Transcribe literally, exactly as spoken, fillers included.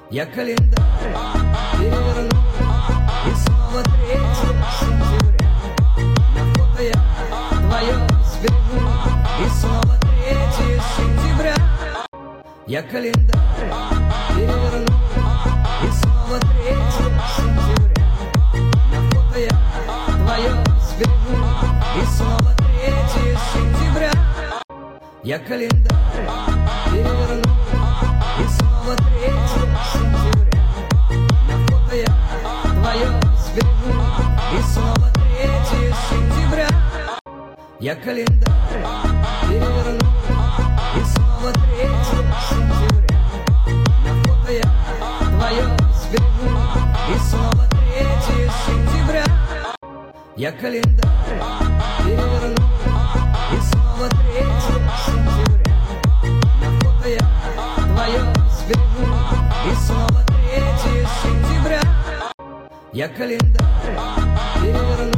Я календарь переверну, и снова третье сентября. На фото я твое сберегу, и снова третье сентября. Я календарь переверну, и снова третье сентября. На фото я твое сберегу, и снова третье сентября. Я календарь переверну, и снова третье сентября. На фото я твое сберегу, и снова третье сентября. Я календарь переверну, и снова третье сентября. На фото я твое сберегу, и снова третье сентября. Я календарь переверну, и снова третье сентября. На фото я твое сберегу, и снова третье сентября. Я календарь переверну,